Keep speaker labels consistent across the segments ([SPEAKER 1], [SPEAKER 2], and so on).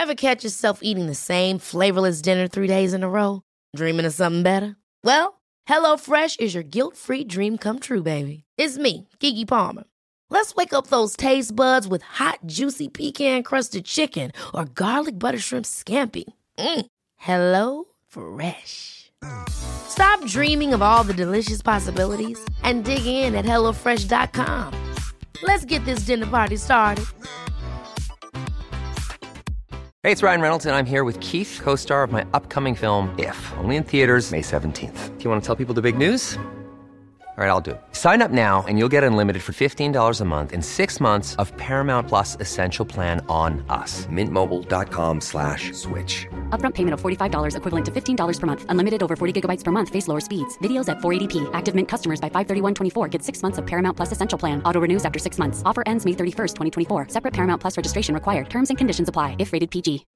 [SPEAKER 1] Ever catch yourself eating the same flavorless dinner 3 days in a row? Dreaming of something better? Well, HelloFresh is your guilt-free dream come true, baby. It's me, Keke Palmer. Let's wake up those taste buds with hot, juicy pecan-crusted chicken or garlic butter shrimp scampi. Hello Fresh. Stop dreaming of all the delicious possibilities and dig in at HelloFresh.com. Let's get this dinner party started.
[SPEAKER 2] Hey, it's Ryan Reynolds, and I'm here with Keith, co-star of my upcoming film, If, only in theaters May 17th. Do you want to tell people the big news? All right, I'll do it. Sign up now and you'll get unlimited for $15 a month and 6 months of Paramount Plus Essential Plan on us. MintMobile.com/switch.
[SPEAKER 3] Upfront payment of $45 equivalent to $15 per month. Unlimited over 40 gigabytes per month. Face lower speeds. Videos at 480p. Active Mint customers by 531.24 get 6 months of Paramount Plus Essential Plan. Auto renews after 6 months. Offer ends May 31st, 2024. Separate Paramount Plus registration required. Terms and conditions apply if rated PG.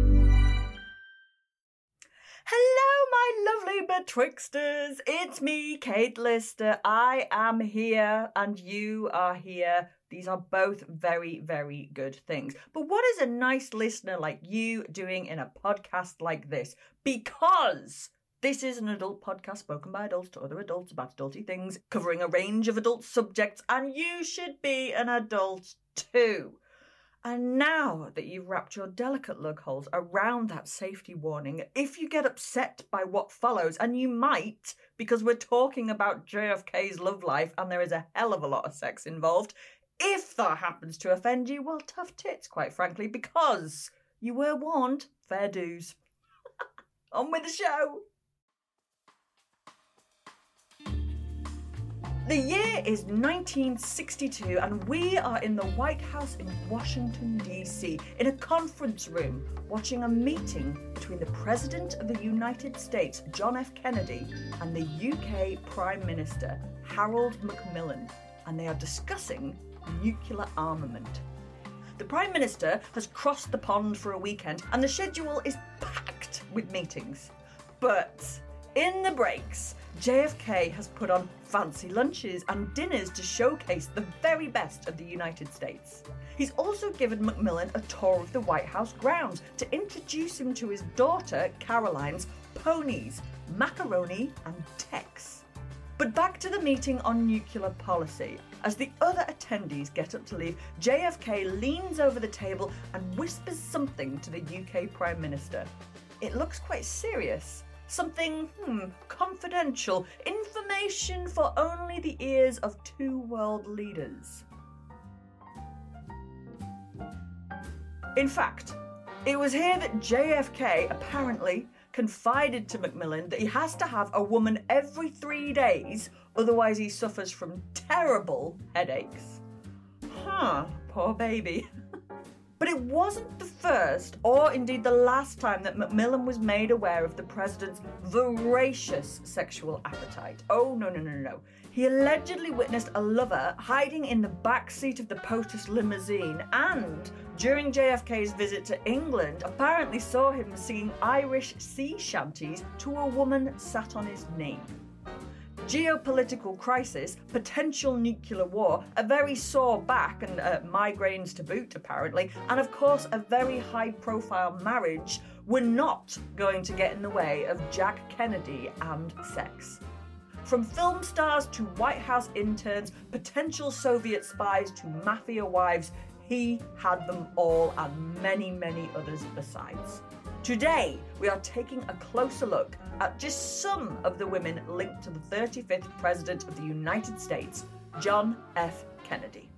[SPEAKER 4] Hello, my lovely betwixters. It's me, Kate Lister. I am here and you are here. These are both very, very good things. But what is a nice listener like you doing in a podcast like this? Because this is an adult podcast spoken by adults to other adults about adulty things, covering a range of adult subjects, and you should be an adult too. And now that you've wrapped your delicate lug holes around that safety warning, if you get upset by what follows, and you might, because we're talking about JFK's love life and there is a hell of a lot of sex involved, if that happens to offend you, well, tough tits, quite frankly, because you were warned. Fair dues. On with the show. The year is 1962 and we are in the White House in Washington, D.C. in a conference room watching a meeting between the President of the United States, John F. Kennedy, and the UK Prime Minister, Harold Macmillan, and they are discussing nuclear armament. The Prime Minister has crossed the pond for a weekend and the schedule is packed with meetings. But in the breaks, JFK has put on fancy lunches and dinners to showcase the very best of the United States. He's also given Macmillan a tour of the White House grounds to introduce him to his daughter Caroline's ponies, Macaroni and Tex. But back to the meeting on nuclear policy. As the other attendees get up to leave, JFK leans over the table and whispers something to the UK Prime Minister. It looks quite serious. Something, confidential, information for only the ears of two world leaders. In fact, it was here that JFK apparently confided to Macmillan that he has to have a woman every 3 days, otherwise he suffers from terrible headaches. Poor baby. But it wasn't the first, or indeed the last time that Macmillan was made aware of the president's voracious sexual appetite. Oh, no. He allegedly witnessed a lover hiding in the back seat of the POTUS limousine and, during JFK's visit to England, apparently saw him singing Irish sea shanties to a woman sat on his knee. Geopolitical crisis, potential nuclear war, a very sore back and migraines to boot apparently, and of course a very high-profile marriage were not going to get in the way of Jack Kennedy and sex. From film stars to White House interns, potential Soviet spies to mafia wives, he had them all and many, many others besides. Today, we are taking a closer look at just some of the women linked to the 35th President of the United States, John F. Kennedy.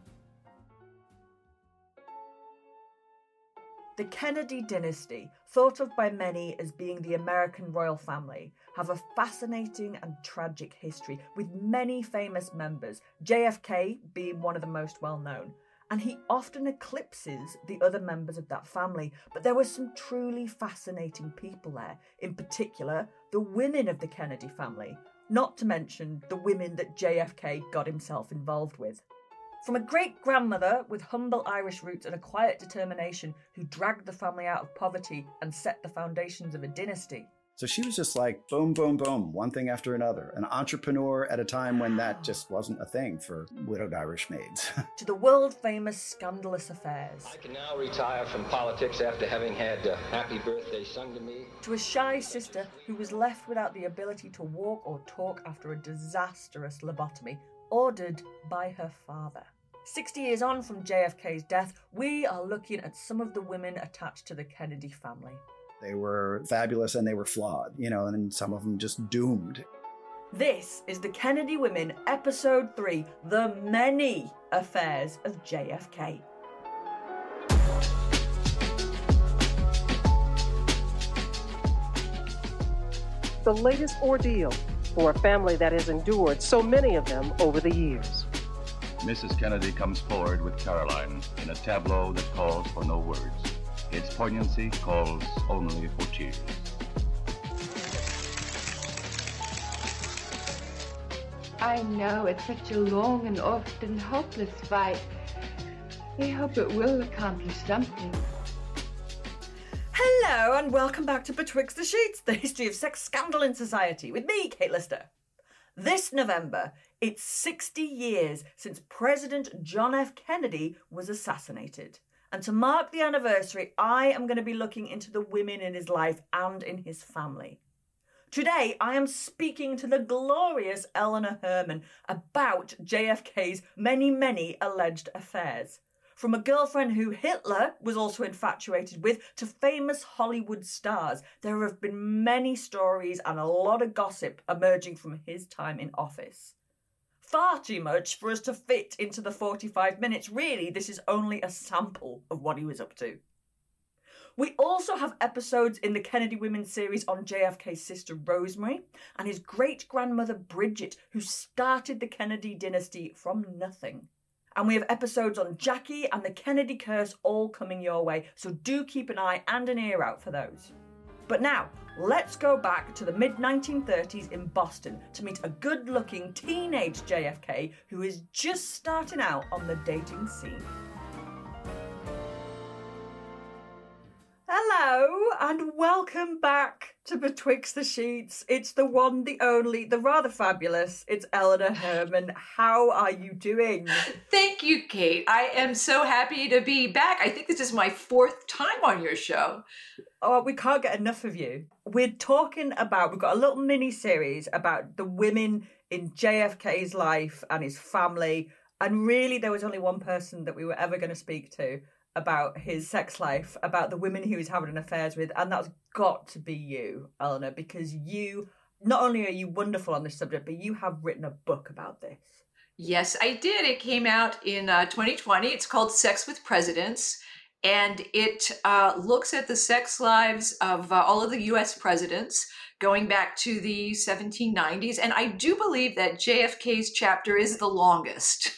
[SPEAKER 4] The Kennedy dynasty, thought of by many as being the American royal family, have a fascinating and tragic history with many famous members, JFK being one of the most well-known. And he often eclipses the other members of that family. But there were some truly fascinating people there, in particular, the women of the Kennedy family, not to mention the women that JFK got himself involved with. From a great-grandmother with humble Irish roots and a quiet determination who dragged the family out of poverty and set the foundations of a dynasty,
[SPEAKER 5] So she was just like, boom, boom, boom, one thing after another. An entrepreneur at a time when that just wasn't a thing for widowed Irish maids.
[SPEAKER 4] To the world-famous scandalous affairs.
[SPEAKER 6] I can now retire from politics after having had Happy Birthday sung to me.
[SPEAKER 4] To a shy sister who was left without the ability to walk or talk after a disastrous lobotomy ordered by her father. 60 years on from JFK's death, we are looking at some of the women attached to the Kennedy family.
[SPEAKER 5] They were fabulous and they were flawed, and some of them just doomed.
[SPEAKER 4] This is the Kennedy Women, Episode 3, The Many Affairs of JFK.
[SPEAKER 7] The latest ordeal for a family that has endured so many of them over the years.
[SPEAKER 8] Mrs. Kennedy comes forward with Caroline in a tableau that calls for no words. Its poignancy calls only for tears.
[SPEAKER 9] I know it's such a long and often hopeless fight. I hope it will accomplish something.
[SPEAKER 4] Hello and welcome back to Betwixt the Sheets, the history of sex scandal in society, with me, Kate Lister. This November, it's 60 years since President John F. Kennedy was assassinated. And to mark the anniversary, I am going to be looking into the women in his life and in his family. Today, I am speaking to the glorious Eleanor Herman about JFK's many, many alleged affairs. From a girlfriend who Hitler was also infatuated with to famous Hollywood stars, there have been many stories and a lot of gossip emerging from his time in office. Far too much for us to fit into the 45 minutes. Really, this is only a sample of what he was up to. We also have episodes in the Kennedy Women series on JFK's sister Rosemary and his great-grandmother Bridget, who started the Kennedy dynasty from nothing. And we have episodes on Jackie and the Kennedy curse all coming your way, so do keep an eye and an ear out for those. But now, let's go back to the mid-1930s in Boston to meet a good-looking teenage JFK who is just starting out on the dating scene. Hello, and welcome back to Betwixt the Sheets. It's the one, the only, the rather fabulous, it's Eleanor Herman. How are you doing?
[SPEAKER 10] Thank you, Kate. I am so happy to be back. I think this is my 4th time on your show.
[SPEAKER 4] Oh, we can't get enough of you. We've got a little mini-series about the women in JFK's life and his family. And really, there was only one person that we were ever going to speak to about his sex life, about the women he was having affairs with, and that's got to be you, Eleanor, because you, not only are you wonderful on this subject, but you have written a book about this.
[SPEAKER 10] Yes, I did. It came out in 2020. It's called Sex with Presidents, and it looks at the sex lives of all of the U.S. presidents going back to the 1790s, and I do believe that JFK's chapter is the longest.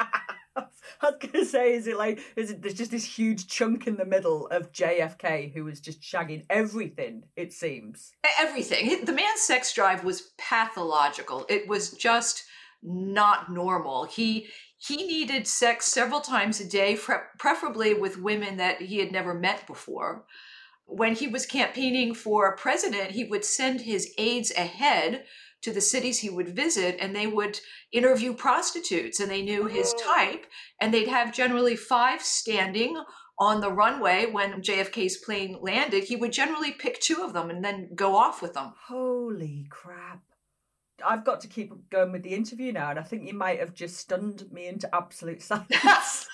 [SPEAKER 4] I was going to say, there's just this huge chunk in the middle of JFK who was just shagging everything, it seems.
[SPEAKER 10] Everything. The man's sex drive was pathological. It was just not normal. He needed sex several times a day, preferably with women that he had never met before. When he was campaigning for president, he would send his aides ahead to the cities he would visit, and they would interview prostitutes, and they knew his type, and they'd have generally 5 standing on the runway when JFK's plane landed. He would generally pick 2 of them and then go off with them.
[SPEAKER 4] Holy crap. I've got to keep going with the interview now, and I think you might have just stunned me into absolute silence.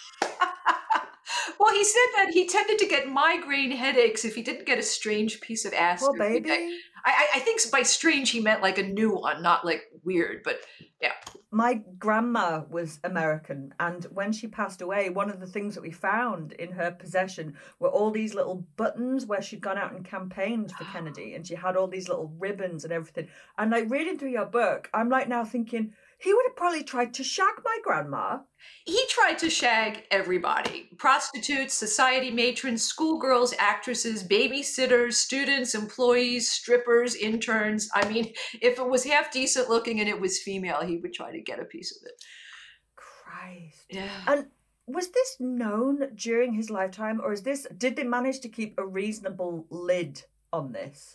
[SPEAKER 10] Well, he said that he tended to get migraine headaches if he didn't get a strange piece of ass.
[SPEAKER 4] Well, baby.
[SPEAKER 10] I think by strange he meant like a new one, not like weird, but yeah.
[SPEAKER 4] My grandma was American, and when she passed away, one of the things that we found in her possession were all these little buttons where she'd gone out and campaigned for Kennedy, and she had all these little ribbons and everything. And like reading through your book, I'm like now thinking, he would have probably tried to shag my grandma.
[SPEAKER 10] He tried to shag everybody. Prostitutes, society matrons, schoolgirls, actresses, babysitters, students, employees, strippers, interns. I mean, if it was half decent looking and it was female, he would try to get a piece of it.
[SPEAKER 4] Christ.
[SPEAKER 10] Yeah.
[SPEAKER 4] And was this known during his lifetime, or did they manage to keep a reasonable lid on this?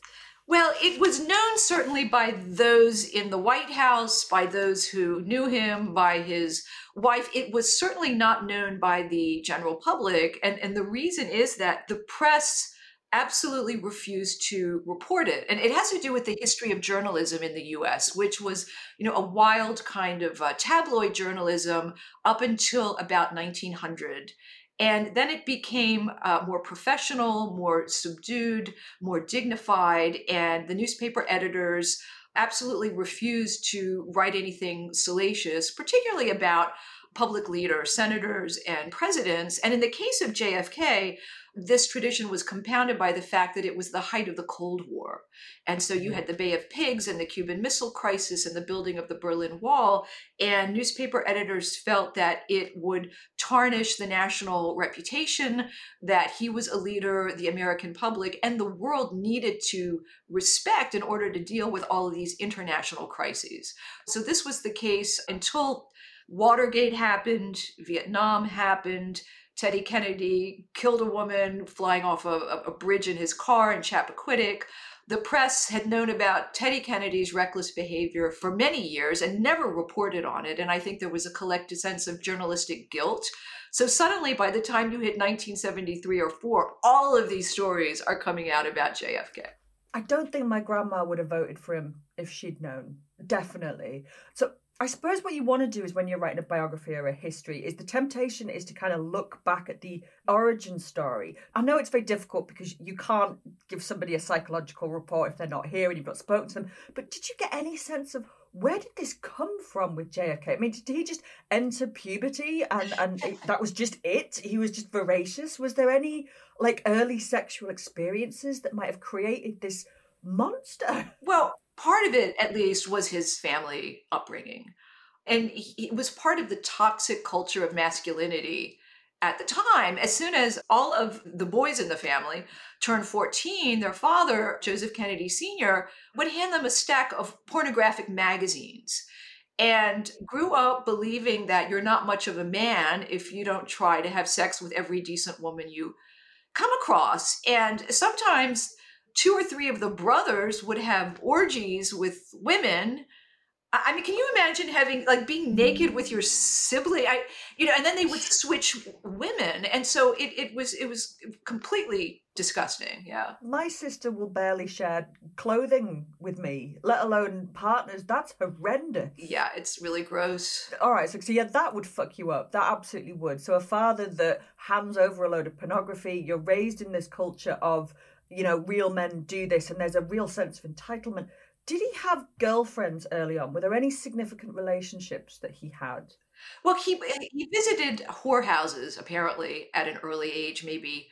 [SPEAKER 10] Well, it was known certainly by those in the White House, by those who knew him, by his wife. It was certainly not known by the general public. And the reason is that the press absolutely refused to report it. And it has to do with the history of journalism in the US, which was, a wild kind of tabloid journalism up until about 1900. And then it became more professional, more subdued, more dignified, and the newspaper editors absolutely refused to write anything salacious, particularly about public leaders, senators, and presidents. And in the case of JFK, this tradition was compounded by the fact that it was the height of the Cold War. And so you had the Bay of Pigs and the Cuban Missile Crisis and the building of the Berlin Wall. And newspaper editors felt that it would tarnish the national reputation, that he was a leader the American public and the world needed to respect in order to deal with all of these international crises. So this was the case until Watergate happened, Vietnam happened, Teddy Kennedy killed a woman flying off a bridge in his car in Chappaquiddick. The press had known about Teddy Kennedy's reckless behavior for many years and never reported on it. And I think there was a collective sense of journalistic guilt. So suddenly, by the time you hit 1973 or 4, all of these stories are coming out about JFK.
[SPEAKER 4] I don't think my grandma would have voted for him if she'd known. Definitely. So I suppose what you want to do is when you're writing a biography or a history is the temptation is to kind of look back at the origin story. I know it's very difficult because you can't give somebody a psychological report if they're not here and you've not spoken to them. But did you get any sense of where did this come from with JFK? I mean, did he just enter puberty and that was just it? He was just voracious? Was there any early sexual experiences that might have created this monster?
[SPEAKER 10] Well, part of it, at least, was his family upbringing. And it was part of the toxic culture of masculinity at the time. As soon as all of the boys in the family turned 14, their father, Joseph Kennedy Sr., would hand them a stack of pornographic magazines and grew up believing that you're not much of a man if you don't try to have sex with every decent woman you come across. And sometimes 2 or 3 of the brothers would have orgies with women. I mean, can you imagine having being naked with your sibling? And then they would switch women, and so it was completely disgusting. Yeah,
[SPEAKER 4] my sister will barely share clothing with me, let alone partners. That's horrendous.
[SPEAKER 10] Yeah, it's really gross.
[SPEAKER 4] All right, so yeah, that would fuck you up. That absolutely would. So a father that hands over a load of pornography. You're raised in this culture of, real men do this, and there's a real sense of entitlement. Did he have girlfriends early on? Were there any significant relationships that he had?
[SPEAKER 10] Well, he visited whorehouses, apparently, at an early age, maybe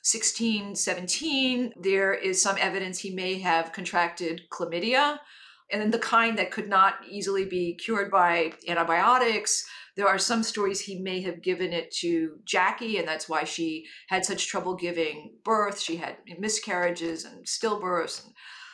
[SPEAKER 10] 16, 17. There is some evidence he may have contracted chlamydia, and the kind that could not easily be cured by antibiotics. There are some stories he may have given it to Jackie, and that's why she had such trouble giving birth. She had miscarriages and stillbirths.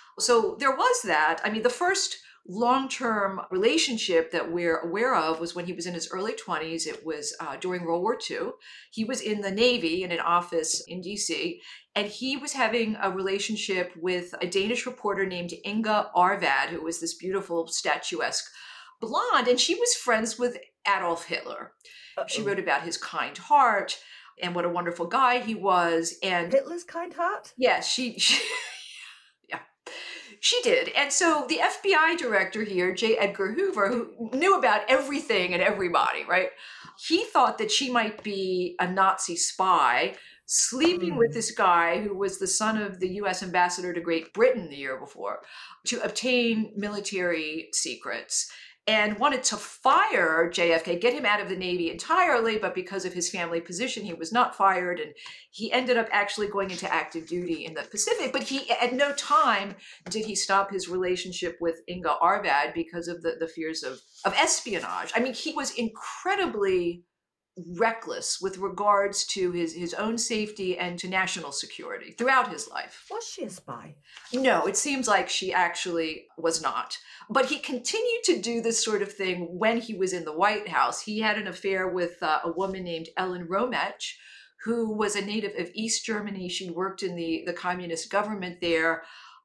[SPEAKER 10] So there was that. I mean, the first long-term relationship that we're aware of was when he was in his early 20s. It was during World War II. He was in the Navy in an office in DC, and he was having a relationship with a Danish reporter named Inga Arvad, who was this beautiful, statuesque blonde, and she was friends with Adolf Hitler. She wrote about his kind heart and what a wonderful guy he was. And
[SPEAKER 4] Hitler's kind heart?
[SPEAKER 10] Yes, she did. And so the FBI director here, J. Edgar Hoover, who knew about everything and everybody, right? He thought that she might be a Nazi spy sleeping with this guy who was the son of the U.S. ambassador to Great Britain the year before to obtain military secrets, and wanted to fire JFK, get him out of the Navy entirely, but because of his family position, he was not fired, and he ended up actually going into active duty in the Pacific. But he, at no time did he stop his relationship with Inga Arvad because of the fears of espionage. I mean, he was incredibly reckless with regards to his own safety and to national security throughout his life.
[SPEAKER 4] Was she a spy?
[SPEAKER 10] No, it seems like she actually was not. But he continued to do this sort of thing when he was in the White House. He had an affair with a woman named Ellen Romech, who was a native of East Germany. She worked in the communist government there.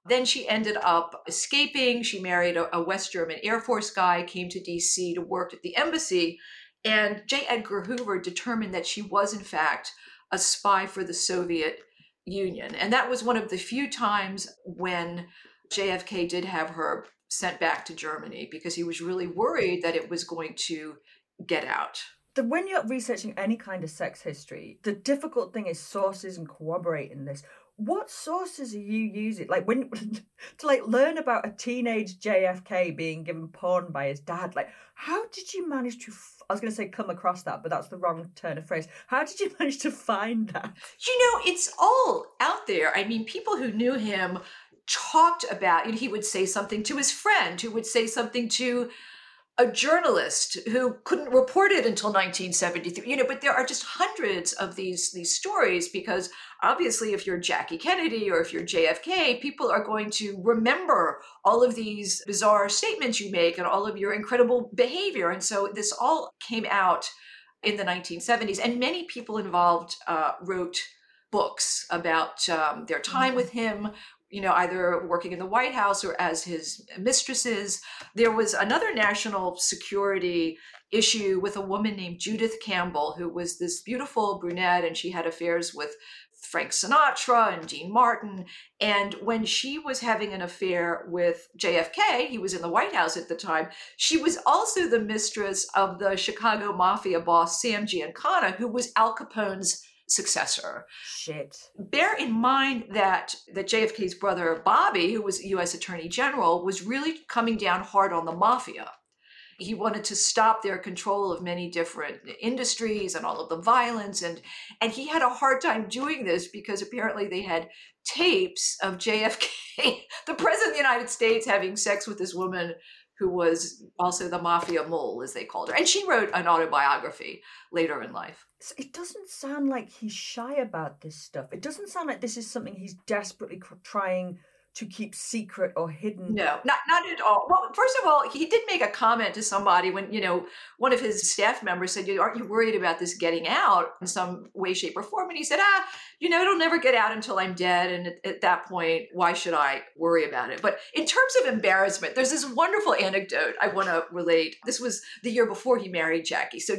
[SPEAKER 10] Then she ended up escaping. She married a West German Air Force guy, came to DC to work at the embassy. And J. Edgar Hoover determined that she was, in fact, a spy for the Soviet Union. And that was one of the few times when JFK did have her sent back to Germany, because he was really worried that it was going to get out.
[SPEAKER 4] When you're researching any kind of sex history, the difficult thing is sources and corroborating this. What sources are you using? Like when to learn about a teenage JFK being given porn by his dad. Like, how did you manage to? I was going to say come across that, but that's the wrong turn of phrase. How did you manage to find that?
[SPEAKER 10] It's all out there. I mean, people who knew him talked about. He would say something to his friend, who would say something to a journalist who couldn't report it until 1973, but there are just hundreds of these stories, because obviously if you're Jackie Kennedy or if you're JFK, people are going to remember all of these bizarre statements you make and all of your incredible behavior. And so this all came out in the 1970s, and many people involved wrote books about their time with him, either working in the White House or as his mistresses. There was another national security issue with a woman named Judith Campbell, who was this beautiful brunette, and she had affairs with Frank Sinatra and Dean Martin. And when she was having an affair with JFK, he was in the White House at the time, she was also the mistress of the Chicago Mafia boss, Sam Giancana, who was Al Capone's successor.
[SPEAKER 4] Shit.
[SPEAKER 10] Bear in mind that JFK's brother, Bobby, who was U.S. Attorney General, was really coming down hard on the mafia. He wanted to stop their control of many different industries and all of the violence. And he had a hard time doing this because apparently they had tapes of JFK, the president of the United States, having sex with this woman who was also the mafia mole, as they called her. And she wrote an autobiography later in life.
[SPEAKER 4] It doesn't sound like he's shy about this stuff. It doesn't sound like this is something he's desperately trying to keep secret or hidden.
[SPEAKER 10] No, not at all. Well, first of all, he did make a comment to somebody when, one of his staff members said, aren't you worried about this getting out in some way, shape, or form? And he said, it'll never get out until I'm dead. And at that point, why should I worry about it? But in terms of embarrassment, there's this wonderful anecdote I want to relate. This was the year before he married Jackie. So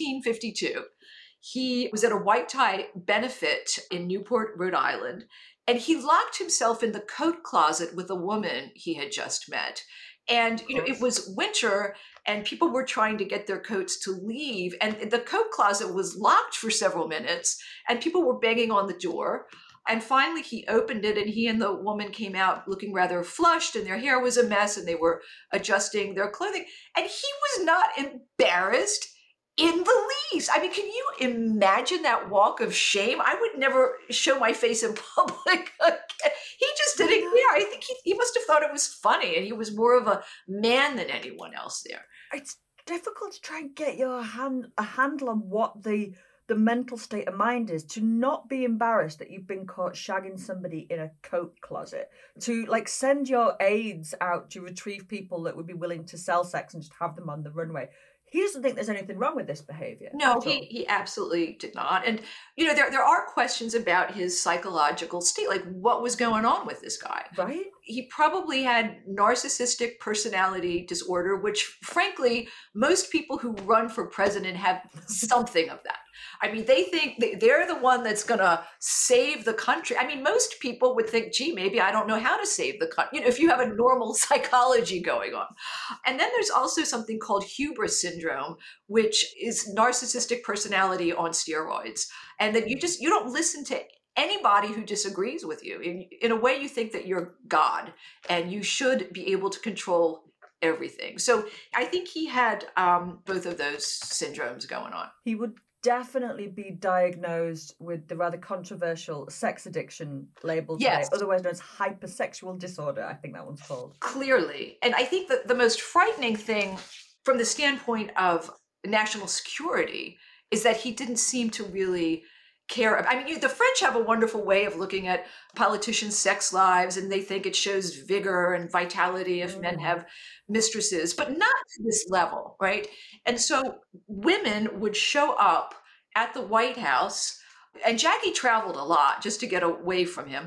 [SPEAKER 10] 1952, he was at a white tie benefit in Newport, Rhode Island. And he locked himself in the coat closet with a woman he had just met. And, it was winter and people were trying to get their coats to leave. And the coat closet was locked for several minutes and people were banging on the door. And finally he opened it and he and the woman came out looking rather flushed and their hair was a mess and they were adjusting their clothing. And he was not embarrassed in the least. I mean, can you imagine that walk of shame? I would never show my face in public again. He just didn't care. I think he must have thought it was funny, and he was more of a man than anyone else there.
[SPEAKER 4] It's difficult to try and get a handle on what the mental state of mind is, to not be embarrassed that you've been caught shagging somebody in a coat closet, to send your aides out to retrieve people that would be willing to sell sex and just have them on the runway. He doesn't think there's anything wrong with this behavior.
[SPEAKER 10] No, he absolutely did not. And, there are questions about his psychological state, like what was going on with this guy.
[SPEAKER 4] Right.
[SPEAKER 10] He probably had narcissistic personality disorder, which frankly, most people who run for president have something of that. I mean, they think they're the one that's going to save the country. I mean, most people would think, gee, maybe I don't know how to save the country, if you have a normal psychology going on. And then there's also something called hubris syndrome, which is narcissistic personality on steroids. And that you don't listen to anybody who disagrees with you. In a way, you think that you're God and you should be able to control everything. So I think he had both of those syndromes going on.
[SPEAKER 4] He would definitely be diagnosed with the rather controversial sex addiction label today,
[SPEAKER 10] yes,
[SPEAKER 4] otherwise known as hypersexual disorder, I think that one's called.
[SPEAKER 10] Clearly. And I think that the most frightening thing from the standpoint of national security is that he didn't seem to really care. I mean, the French have a wonderful way of looking at politicians' sex lives, and they think it shows vigor and vitality if men have mistresses, but not to this level, right? And so women would show up at the White House, and Jackie traveled a lot just to get away from him.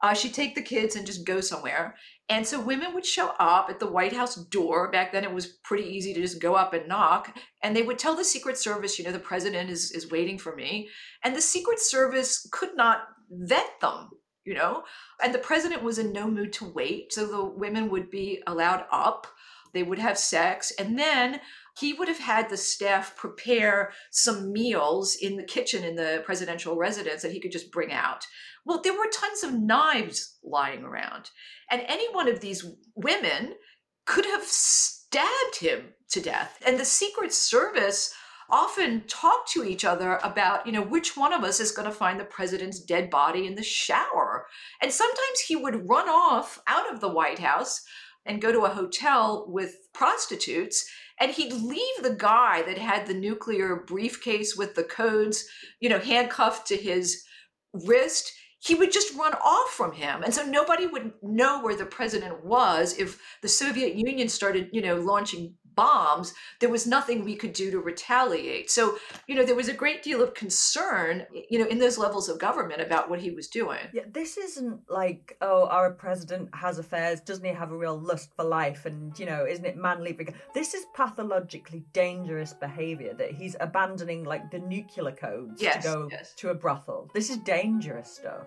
[SPEAKER 10] She'd take the kids and just go somewhere. And so women would show up at the White House door. Back then it was pretty easy to just go up and knock. And they would tell the Secret Service, the president is waiting for me. And the Secret Service could not vet them, and the president was in no mood to wait. So the women would be allowed up. They would have sex. And then he would have had the staff prepare some meals in the kitchen in the presidential residence that he could just bring out. Well, there were tons of knives lying around. And any one of these women could have stabbed him to death. And the Secret Service often talked to each other about, which one of us is going to find the president's dead body in the shower. And sometimes he would run off out of the White House and go to a hotel with prostitutes. And he'd leave the guy that had the nuclear briefcase with the codes, handcuffed to his wrist. He would just run off from him. And so nobody would know where the president was. If the Soviet Union started, launching bombs, there was nothing we could do to retaliate. So, there was a great deal of concern, in those levels of government about what he was doing.
[SPEAKER 4] Yeah, this isn't like, our president has affairs, doesn't he have a real lust for life? And, isn't it manly? This is pathologically dangerous behavior that he's abandoning, like the nuclear codes to go to a brothel. This is dangerous stuff.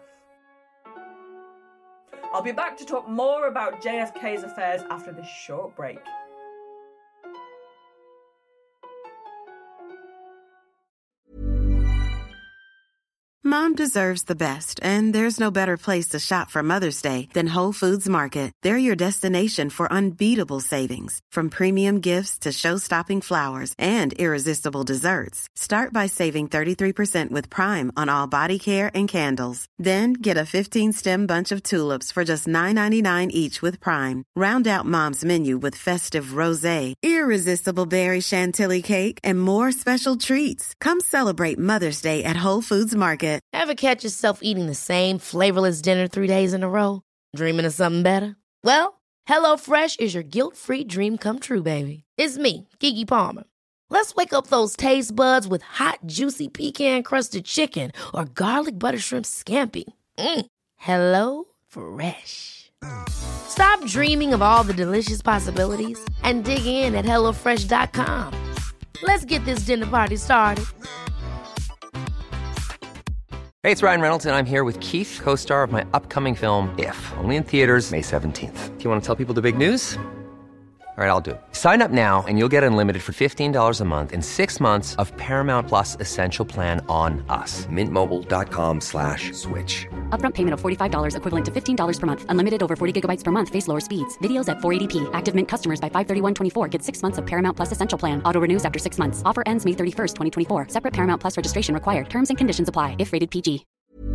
[SPEAKER 4] I'll be back to talk more about JFK's affairs after this short break.
[SPEAKER 11] Mom deserves the best, and there's no better place to shop for Mother's Day than Whole Foods Market. They're your destination for unbeatable savings, from premium gifts to show-stopping flowers and irresistible desserts. Start by saving 33% with Prime on all body care and candles. Then get a 15-stem bunch of tulips for just $9.99 each with Prime. Round out Mom's menu with festive rosé, irresistible berry chantilly cake, and more special treats. Come celebrate Mother's Day at Whole Foods Market.
[SPEAKER 1] Ever catch yourself eating the same flavorless dinner 3 days in a row? Dreaming of something better? Well, HelloFresh is your guilt-free dream come true, baby. It's me, Keke Palmer. Let's wake up those taste buds with hot, juicy pecan-crusted chicken or garlic butter shrimp scampi. HelloFresh. Stop dreaming of all the delicious possibilities and dig in at HelloFresh.com. Let's get this dinner party started.
[SPEAKER 2] Hey, it's Ryan Reynolds, and I'm here with Keith, co-star of my upcoming film, If, only in theaters May 17th. Do you want to tell people the big news? All right, I'll do it. Sign up now and you'll get unlimited for $15 a month and 6 months of Paramount Plus Essential Plan on us. MintMobile.com/switch.
[SPEAKER 3] Upfront payment of $45 equivalent to $15 per month. Unlimited over 40 gigabytes per month. Face lower speeds. Videos at 480p. Active Mint customers by 531.24 get 6 months of Paramount Plus Essential Plan. Auto renews after 6 months. Offer ends May 31st, 2024. Separate Paramount Plus registration required. Terms and conditions apply if rated PG.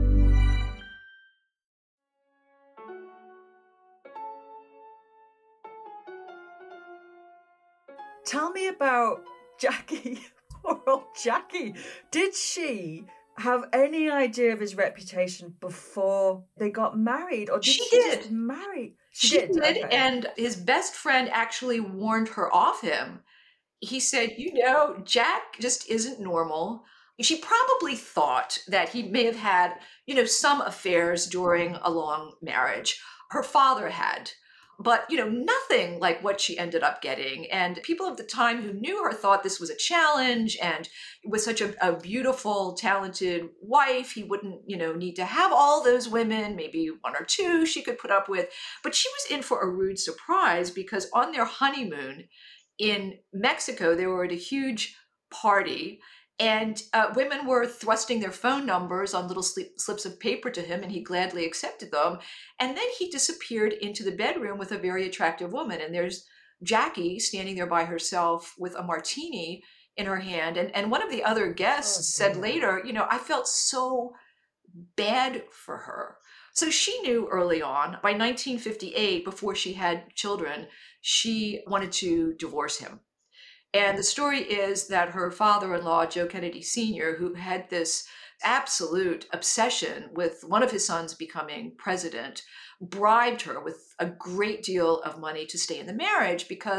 [SPEAKER 4] Tell me about Jackie. Poor old Jackie. Did she have any idea of his reputation before they got married? Or did she just marry?
[SPEAKER 10] She did. Okay. And his best friend actually warned her off him. He said, Jack just isn't normal. She probably thought that he may have had, some affairs during a long marriage. Her father had. But, nothing like what she ended up getting. And people of the time who knew her thought this was a challenge, and with such a beautiful, talented wife, he wouldn't, need to have all those women, maybe one or two she could put up with. But she was in for a rude surprise, because on their honeymoon in Mexico, they were at a huge party. And women were thrusting their phone numbers on little slips of paper to him, and he gladly accepted them. And then he disappeared into the bedroom with a very attractive woman. And there's Jackie standing there by herself with a martini in her hand. And one of the other guests said later, I felt so bad for her. So she knew early on, by 1958, before she had children, she wanted to divorce him. And the story is that her father-in-law, Joe Kennedy Sr., who had this absolute obsession with one of his sons becoming president, bribed her with a great deal of money to stay in the marriage, because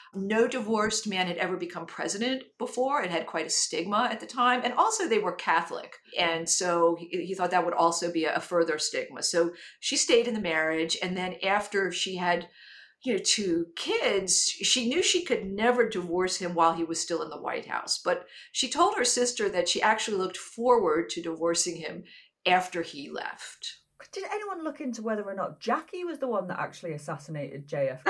[SPEAKER 10] No divorced man had ever become president before. It had quite a stigma at the time. And also they were Catholic. And so he thought that would also be a further stigma. So she stayed in the marriage. And then after she had 2 kids, she knew she could never divorce him while he was still in the White House. But she told her sister that she actually looked forward to divorcing him after he left.
[SPEAKER 4] Did anyone look into whether or not Jackie was the one that actually assassinated JFK?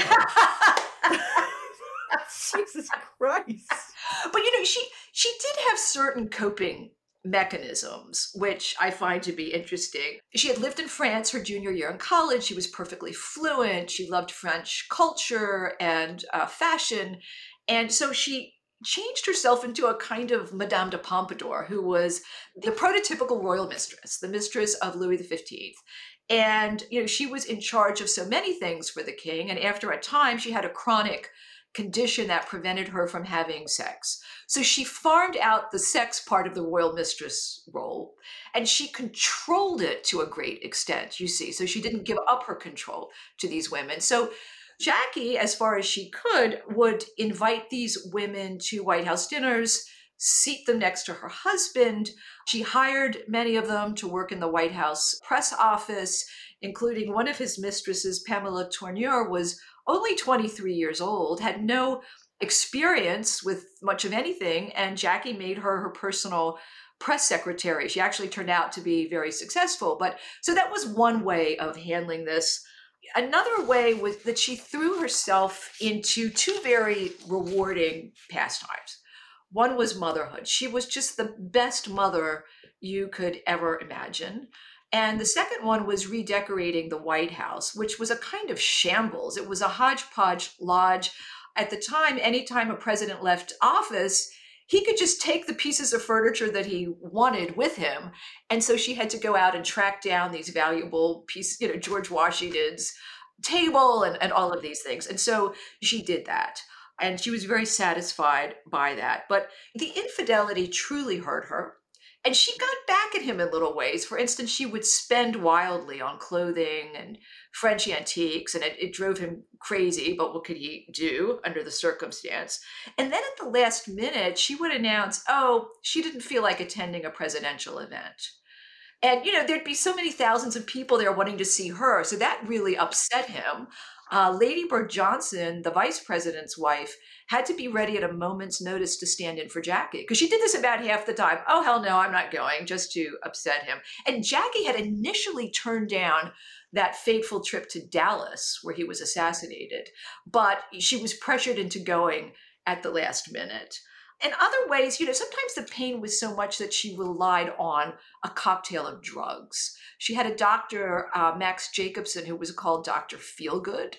[SPEAKER 4] Jesus Christ.
[SPEAKER 10] But she did have certain coping mechanisms, which I find to be interesting. She had lived in France her junior year in college. She was perfectly fluent. She loved French culture and fashion. And so she changed herself into a kind of Madame de Pompadour, who was the prototypical royal mistress, the mistress of Louis XV. And, she was in charge of so many things for the king. And after a time, she had a chronic condition that prevented her from having sex. So she farmed out the sex part of the royal mistress role, and she controlled it to a great extent, you see. So she didn't give up her control to these women. So Jackie, as far as she could, would invite these women to White House dinners, seat them next to her husband. She hired many of them to work in the White House press office, including one of his mistresses, Pamela Tourneur, was only 23 years old, had no experience with much of anything, and Jackie made her personal press secretary. She actually turned out to be very successful. But so that was one way of handling this. Another way was that she threw herself into 2 very rewarding pastimes. One was motherhood. She was just the best mother you could ever imagine. And the second one was redecorating the White House, which was a kind of shambles. It was a hodgepodge lodge. At the time, anytime a president left office, he could just take the pieces of furniture that he wanted with him. And so she had to go out and track down these valuable pieces, George Washington's table and all of these things. And so she did that. And she was very satisfied by that. But the infidelity truly hurt her. And she got back at him in little ways. For instance, she would spend wildly on clothing and French antiques, and it drove him crazy, but what could he do under the circumstance? And then at the last minute, she would announce, she didn't feel like attending a presidential event. And, there'd be so many thousands of people there wanting to see her. So that really upset him. Lady Bird Johnson, the vice president's wife, had to be ready at a moment's notice to stand in for Jackie, because she did this about half the time. Oh, hell no, I'm not going, just to upset him. And Jackie had initially turned down that fateful trip to Dallas where he was assassinated, but she was pressured into going at the last minute. In other ways, sometimes the pain was so much that she relied on a cocktail of drugs. She had a doctor, Max Jacobson, who was called Dr. Feelgood,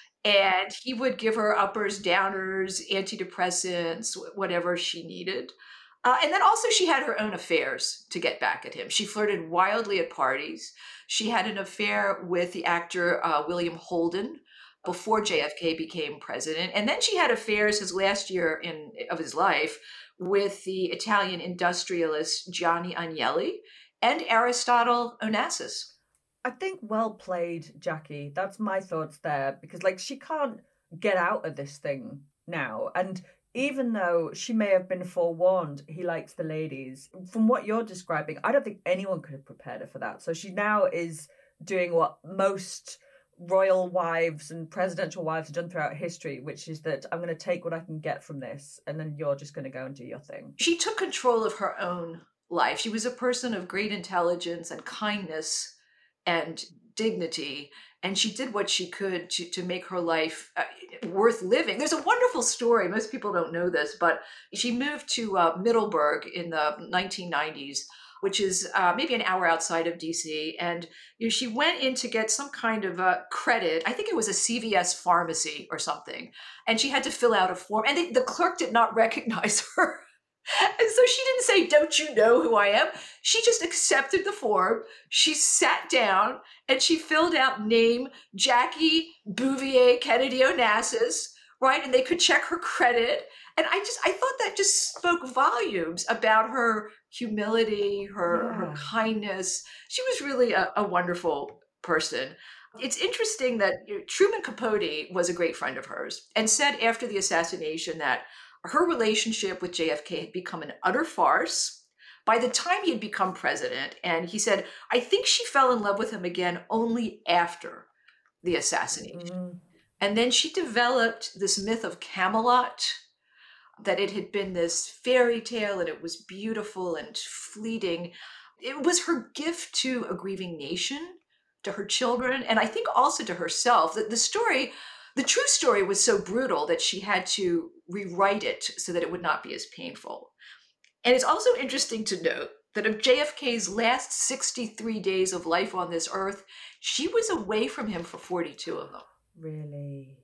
[SPEAKER 10] and he would give her uppers, downers, antidepressants, whatever she needed. And then also she had her own affairs to get back at him. She flirted wildly at parties. She had an affair with the actor William Holden before JFK became president. And then she had affairs his last year of his life with the Italian industrialist Gianni Agnelli and Aristotle Onassis.
[SPEAKER 4] I think well played, Jackie. That's my thoughts there, because she can't get out of this thing now. And even though she may have been forewarned, he likes the ladies, from what you're describing, I don't think anyone could have prepared her for that. So she now is doing what most royal wives and presidential wives have done throughout history, which is that I'm going to take what I can get from this, and then you're just going to go and do your thing.
[SPEAKER 10] She took control of her own life. She was a person of great intelligence and kindness and dignity, and she did what she could to make her life worth living. There's a wonderful story. Most people don't know this, but she moved to Middleburg in the 1990s, which is maybe an hour outside of DC. And she went in to get some kind of credit. I think it was a CVS pharmacy or something. And she had to fill out a form. And the clerk did not recognize her. And so she didn't say, "Don't you know who I am?" She just accepted the form. She sat down and she filled out name Jackie Bouvier Kennedy Onassis, right? And they could check her credit. And I thought that just spoke volumes about her humility, her kindness. She was really a wonderful person. It's interesting that Truman Capote was a great friend of hers and said after the assassination that her relationship with JFK had become an utter farce by the time he had become president. And he said, I think she fell in love with him again only after the assassination. And then she developed this myth of Camelot, that it had been this fairy tale and it was beautiful and fleeting. It was her gift to a grieving nation, to her children, and I think also to herself. That the true story was so brutal that she had to rewrite it so that it would not be as painful. And it's also interesting to note that of JFK's last 63 days of life on this earth, she was away from him for 42 of them.
[SPEAKER 4] Really?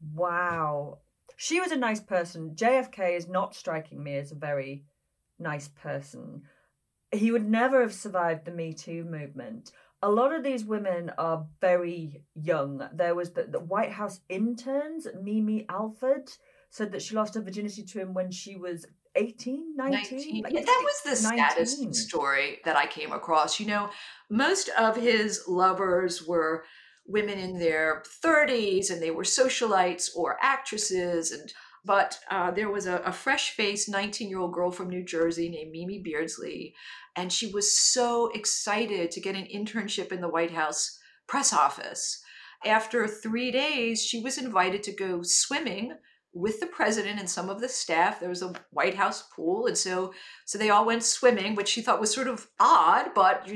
[SPEAKER 4] Wow. She was a nice person. JFK is not striking me as a very nice person. He would never have survived the Me Too movement. A lot of these women are very young. There was the White House interns, Mimi Alford, said that she lost her virginity to him when she was 18, 19.
[SPEAKER 10] Like, that was the saddest story that I came across. Most of his lovers were women in their 30s, and they were socialites or actresses. But there was a fresh-faced 19-year-old girl from New Jersey named Mimi Beardsley, and she was so excited to get an internship in the White House press office. After 3 days, she was invited to go swimming with the president and some of the staff. There was a White House pool, and so they all went swimming, which she thought was sort of odd, but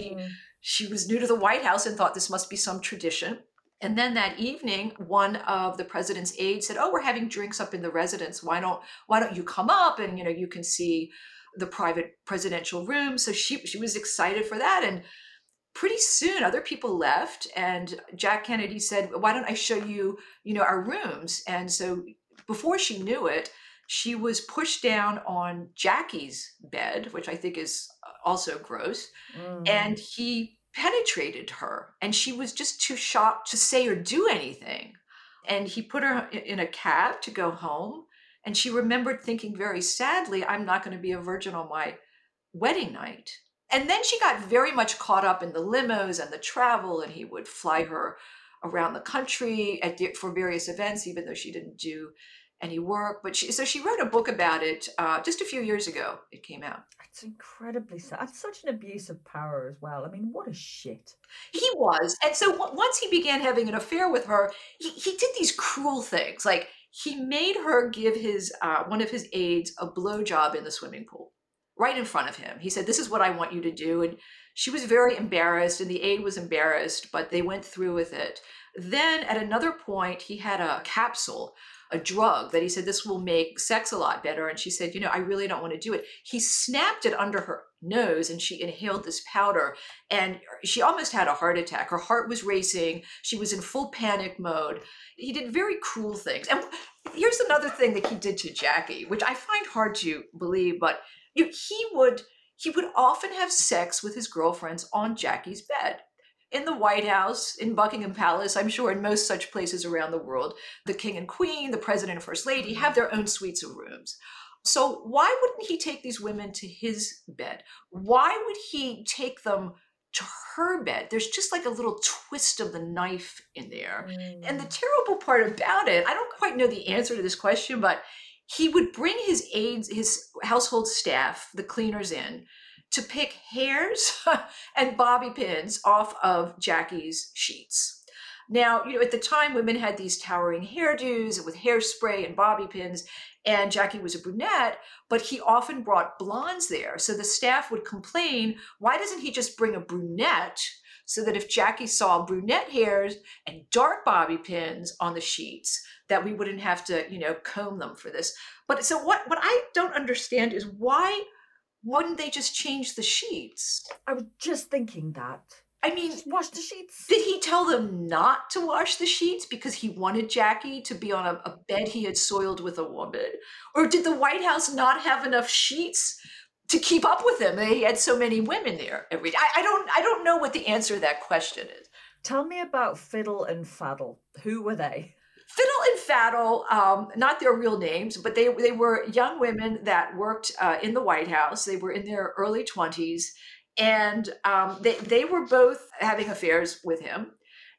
[SPEAKER 10] she was new to the White House and thought this must be some tradition. And then that evening, one of the president's aides said, "Oh, we're having drinks up in the residence. Why don't you come up and you can see the private presidential room?" So she was excited for that. And pretty soon other people left, and Jack Kennedy said, "Why don't I show you, our rooms?" And so before she knew it, she was pushed down on Jackie's bed, which I think is also gross. And he penetrated her, and she was just too shocked to say or do anything. And he put her in a cab to go home, and she remembered thinking very sadly, "I'm not going to be a virgin on my wedding night." And then she got very much caught up in the limos and the travel, and he would fly her around the country for various events, even though she didn't do any work. But she wrote a book about it just a few years ago. It came out.
[SPEAKER 4] It's incredibly sad. It's such an abuse of power as well. I mean, what a shit.
[SPEAKER 10] He was. And so once he began having an affair with her, he did these cruel things. Like, he made her give his one of his aides a blowjob in the swimming pool right in front of him. He said, "This is what I want you to do." And she was very embarrassed, and the aide was embarrassed, but they went through with it. Then at another point, he had a capsule, a drug that he said, "This will make sex a lot better." And she said, "I really don't want to do it." He snapped it under her nose, and she inhaled this powder, and she almost had a heart attack. Her heart was racing. She was in full panic mode. He did very cruel things. And here's another thing that he did to Jackie, which I find hard to believe, but he would often have sex with his girlfriends on Jackie's bed. In the White House, in Buckingham Palace, I'm sure in most such places around the world, the king and queen, the president and first lady have their own suites of rooms. So why wouldn't he take these women to his bed? Why would he take them to her bed? There's just like a little twist of the knife in there. And the terrible part about it, I don't quite know the answer to this question, but he would bring his aides, his household staff, the cleaners in, to pick hairs and bobby pins off of Jackie's sheets. Now, at the time, women had these towering hairdos with hairspray and bobby pins, and Jackie was a brunette, but he often brought blondes there. So the staff would complain, why doesn't he just bring a brunette, so that if Jackie saw brunette hairs and dark bobby pins on the sheets, that we wouldn't have to, comb them for this. But so what I don't understand is, why wouldn't they just change the sheets?
[SPEAKER 4] I was just thinking that.
[SPEAKER 10] I mean,
[SPEAKER 4] just wash the sheets.
[SPEAKER 10] Did he tell them not to wash the sheets because he wanted Jackie to be on a bed he had soiled with a woman? Or did the White House not have enough sheets to keep up with him? They had so many women there every day. I don't know what the answer to that question is.
[SPEAKER 4] Tell me about Fiddle and Faddle. Who were they?
[SPEAKER 10] Fiddle and Faddle, not their real names, but they were young women that worked in the White House. They were in their early 20s, and they were both having affairs with him.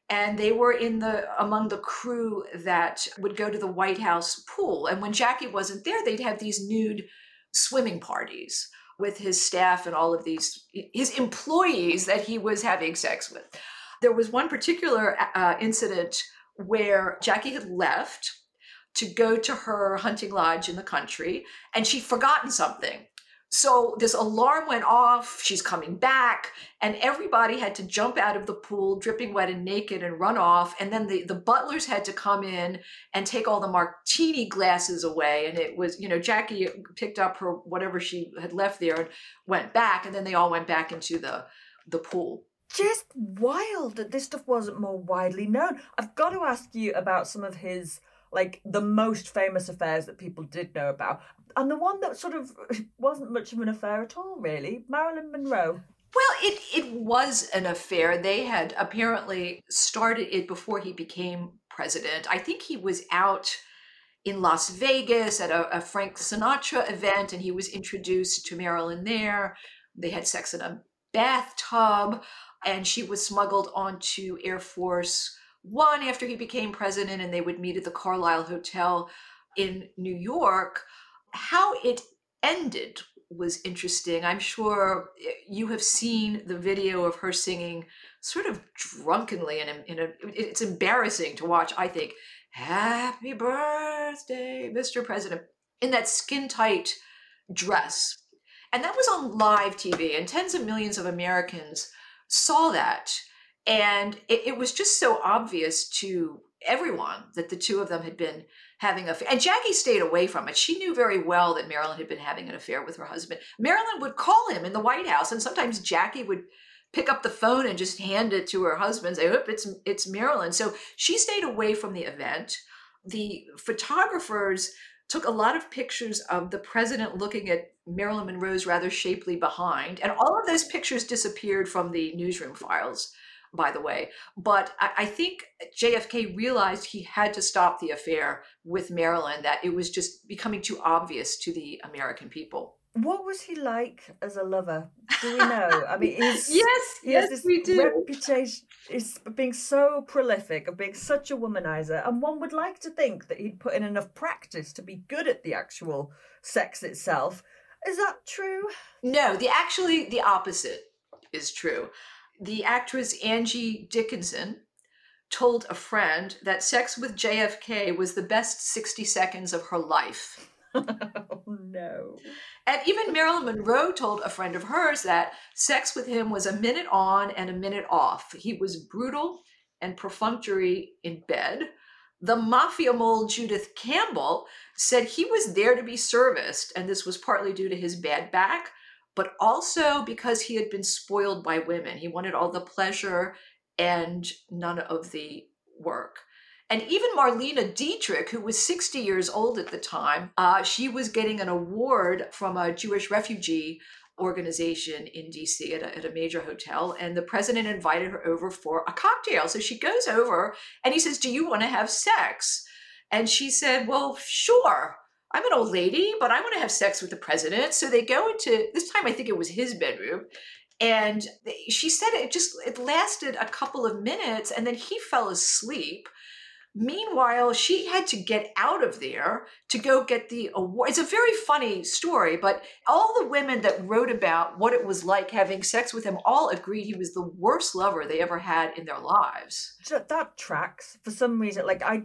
[SPEAKER 10] And they were among the crew that would go to the White House pool. And when Jackie wasn't there, they'd have these nude swimming parties with his staff and all of his employees that he was having sex with. There was one particular incident where Jackie had left to go to her hunting lodge in the country, and she'd forgotten something. So this alarm went off, she's coming back, and everybody had to jump out of the pool, dripping wet and naked, and run off. And then the butlers had to come in and take all the martini glasses away. And it was, Jackie picked up her whatever she had left there and went back, and then they all went back into the pool.
[SPEAKER 4] Just wild that this stuff wasn't more widely known. I've got to ask you about some of his, the most famous affairs that people did know about. And the one that sort of wasn't much of an affair at all, really, Marilyn Monroe.
[SPEAKER 10] Well, it was an affair. They had apparently started it before he became president. I think he was out in Las Vegas at a Frank Sinatra event, and he was introduced to Marilyn there. They had sex in a bathtub, and she was smuggled onto Air Force One after he became president, and they would meet at the Carlisle Hotel in New York. How it ended was interesting. I'm sure you have seen the video of her singing sort of drunkenly, and it's embarrassing to watch, I think. Happy birthday, Mr. President, in that skin-tight dress. And that was on live TV, and tens of millions of Americans saw that. And it was just so obvious to everyone that the two of them had been having an affair. And Jackie stayed away from it. She knew very well that Marilyn had been having an affair with her husband. Marilyn would call him in the White House, and sometimes Jackie would pick up the phone and just hand it to her husband and say, "Oop, it's Marilyn." So she stayed away from the event. The photographers took a lot of pictures of the president looking at Marilyn Monroe's rather shapely behind. And all of those pictures disappeared from the newsroom files, by the way. But I think JFK realized he had to stop the affair with Marilyn, that it was just becoming too obvious to the American people.
[SPEAKER 4] What was he like as a lover? Do we know? I mean,
[SPEAKER 10] yes, we do.
[SPEAKER 4] Reputation is being so prolific, of being such a womanizer, and one would like to think that he'd put in enough practice to be good at the actual sex itself. Is that true?
[SPEAKER 10] No, the opposite is true. The actress Angie Dickinson told a friend that sex with JFK was the best 60 seconds of her life.
[SPEAKER 4] Oh, no.
[SPEAKER 10] And even Marilyn Monroe told a friend of hers that sex with him was a minute on and a minute off. He was brutal and perfunctory in bed. The mafia mole Judith Campbell said he was there to be serviced, and this was partly due to his bad back, but also because he had been spoiled by women. He wanted all the pleasure and none of the work. And even Marlene Dietrich, who was 60 years old at the time, she was getting an award from a Jewish refugee organization in DC at a major hotel, and the president invited her over for a cocktail. So she goes over and he says, "Do you want to have sex?" And she said, "Well, sure. I'm an old lady, but I want to have sex with the president." So they go into, this time I think it was his bedroom, and she said it lasted a couple of minutes, and then he fell asleep. Meanwhile, she had to get out of there to go get the award. It's a very funny story, but all the women that wrote about what it was like having sex with him all agreed he was the worst lover they ever had in their lives.
[SPEAKER 4] That tracks for some reason.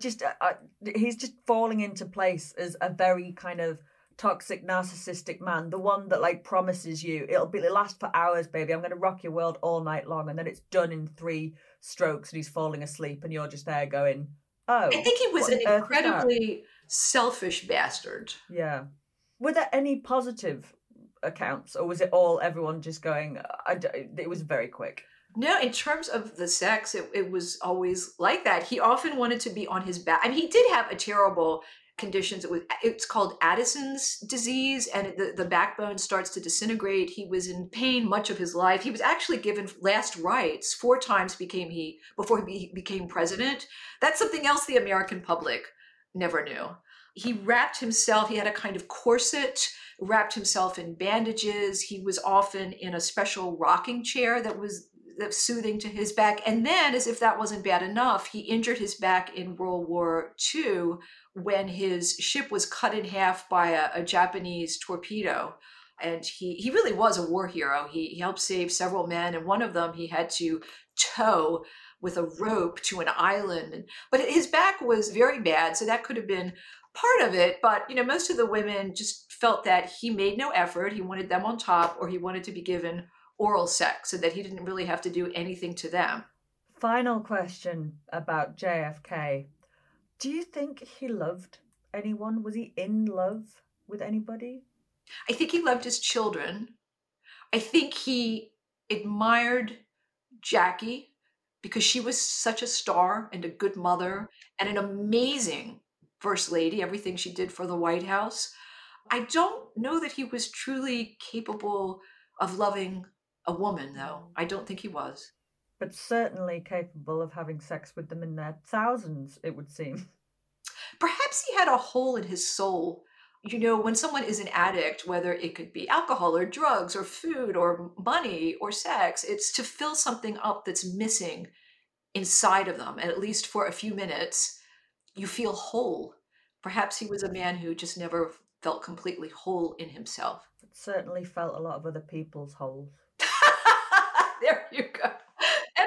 [SPEAKER 4] He's just falling into place as a very kind of toxic, narcissistic man. The one that promises you, it'll last for hours, baby. I'm going to rock your world all night long. And then it's done in 3 strokes and he's falling asleep and you're just there going, oh.
[SPEAKER 10] I think he was an incredibly selfish bastard.
[SPEAKER 4] Yeah. Were there any positive accounts, or was it all everyone just going, it was very quick?
[SPEAKER 10] No, in terms of the sex, it was always like that. He often wanted to be on his back. I mean, he did have a terrible conditions. It's called Addison's disease, and the backbone starts to disintegrate. He was in pain much of his life. He was actually given last rites 4 times before he became president. That's something else the American public never knew. He wrapped himself, he had a kind of corset, wrapped himself in bandages. He was often in a special rocking chair that was soothing to his back. And then, as if that wasn't bad enough, he injured his back in World War II when his ship was cut in half by a Japanese torpedo. And he really was a war hero. He helped save several men, and one of them he had to tow with a rope to an island. But his back was very bad, so that could have been part of it. But, most of the women just felt that he made no effort. He wanted them on top, or he wanted to be given oral sex so that he didn't really have to do anything to them.
[SPEAKER 4] Final question about JFK. Do you think he loved anyone? Was he in love with anybody?
[SPEAKER 10] I think he loved his children. I think he admired Jackie because she was such a star and a good mother and an amazing first lady, everything she did for the White House. I don't know that he was truly capable of loving a woman, though. I don't think he was.
[SPEAKER 4] But certainly capable of having sex with them in their thousands, it would seem.
[SPEAKER 10] Perhaps he had a hole in his soul. When someone is an addict, whether it could be alcohol or drugs or food or money or sex, it's to fill something up that's missing inside of them. And at least for a few minutes, you feel whole. Perhaps he was a man who just never felt completely whole in himself.
[SPEAKER 4] It certainly felt a lot of other people's holes.
[SPEAKER 10] There you go. And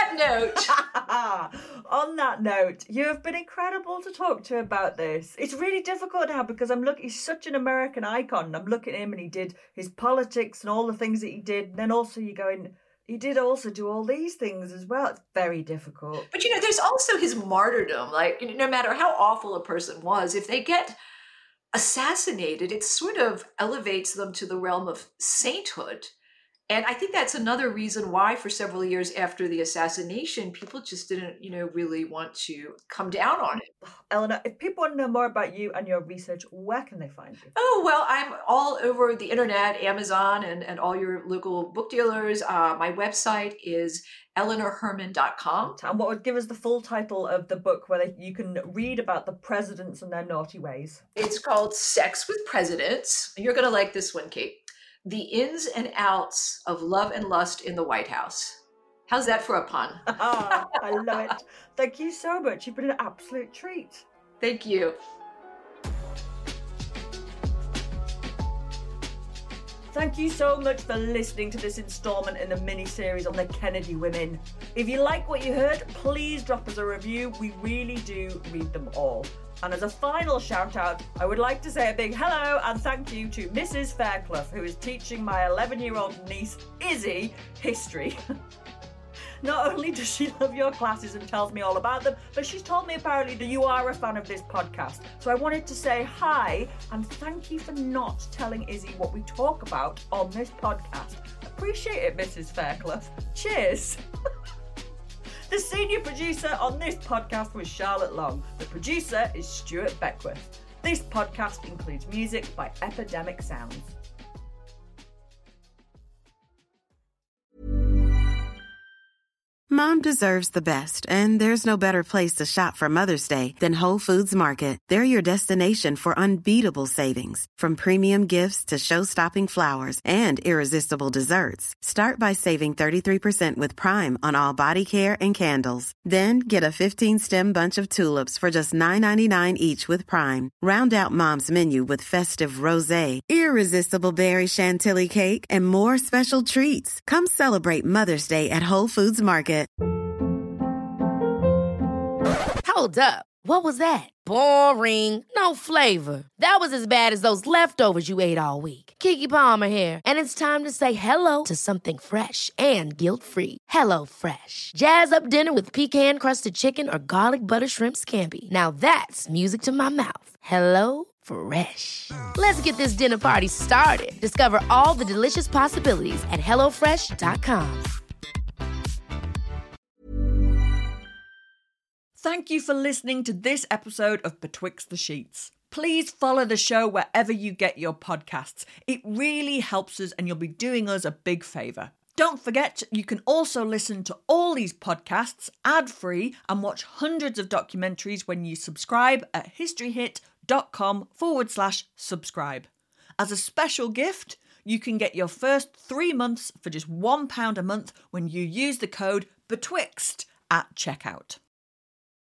[SPEAKER 4] on that note, you have been incredible to talk to about this. It's really difficult now because he's such an American icon. I'm looking at him and he did his politics and all the things that he did. And then also you go in, he did also do all these things as well. It's very difficult.
[SPEAKER 10] But there's also his martyrdom. Like, no matter how awful a person was, if they get assassinated, it sort of elevates them to the realm of sainthood. And I think that's another reason why for several years after the assassination, people just didn't, really want to come down on it.
[SPEAKER 4] Eleanor, if people want to know more about you and your research, where can they find you?
[SPEAKER 10] Oh, well, I'm all over the internet, Amazon, and all your local book dealers. My website is eleanorherman.com.
[SPEAKER 4] And what would give us the full title of the book where you can read about the presidents and their naughty ways?
[SPEAKER 10] It's called Sex with Presidents. You're going to like this one, Kate. The Ins and Outs of Love and Lust in the White House. How's that for a pun?
[SPEAKER 4] I love it. Thank you so much. You've been an absolute treat.
[SPEAKER 10] Thank you.
[SPEAKER 4] Thank you so much for listening to this installment in the mini-series on the Kennedy women. If you like what you heard, please drop us a review. We really do read them all. And as a final shout out, I would like to say a big hello and thank you to Mrs. Fairclough, who is teaching my 11-year-old niece, Izzy, history. Not only does she love your classes and tells me all about them, but she's told me apparently that you are a fan of this podcast. So I wanted to say hi and thank you for not telling Izzy what we talk about on this podcast. Appreciate it, Mrs. Fairclough. Cheers. The senior producer on this podcast was Charlotte Long. The producer is Stuart Beckwith. This podcast includes music by Epidemic Sounds.
[SPEAKER 11] Mom deserves the best, and there's no better place to shop for Mother's Day than Whole Foods Market. They're your destination for unbeatable savings, from premium gifts to show-stopping flowers and irresistible desserts. Start by saving 33% with Prime on all body care and candles. Then get a 15-stem bunch of tulips for just $9.99 each with Prime. Round out Mom's menu with festive rosé, irresistible berry chantilly cake, and more special treats. Come celebrate Mother's Day at Whole Foods Market.
[SPEAKER 1] Hold up. What was that? Boring. No flavor. That was as bad as those leftovers you ate all week. Keke Palmer here, and it's time to say hello to something fresh and guilt-free. Hello Fresh. Jazz up dinner with pecan-crusted chicken or garlic butter shrimp scampi. Now that's music to my mouth. Hello Fresh. Let's get this dinner party started. Discover all the delicious possibilities at HelloFresh.com.
[SPEAKER 4] Thank you for listening to this episode of Betwixt the Sheets. Please follow the show wherever you get your podcasts. It really helps us and you'll be doing us a big favour. Don't forget, you can also listen to all these podcasts ad-free and watch hundreds of documentaries when you subscribe at historyhit.com/subscribe. As a special gift, you can get your first 3 months for just £1 a month when you use the code BETWIXT at checkout.